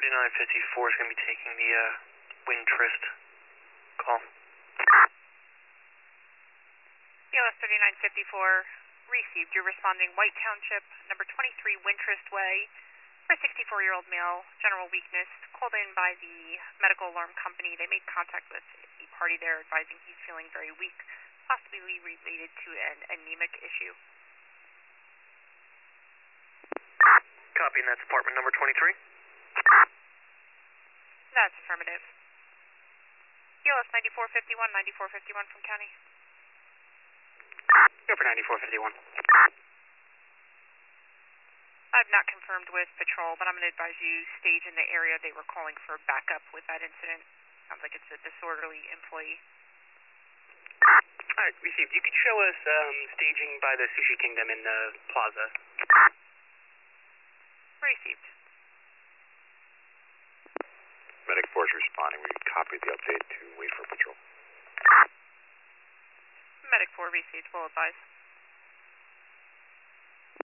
3954 is going to be taking the Wintrust call. ELS 3954 received. You're responding White Township, number 23 Wintrust Way, for a 64-year-old male, general weakness, called in by the medical alarm company. They made contact with the party there, advising he's feeling very weak, possibly related to an anemic issue. Copy, and that's apartment number 23? That's affirmative. ELS 9451, 9451 from county. Go for 9451. I've not confirmed with patrol, but I'm going to advise you stage in the area they were calling for backup with that incident. Sounds like it's a disorderly employee. Alright, received. You could show us staging by the Sushi Kingdom in the plaza. Received. Medic force responding. We copied the update to wait for patrol. Medic 4 received. We'll advise.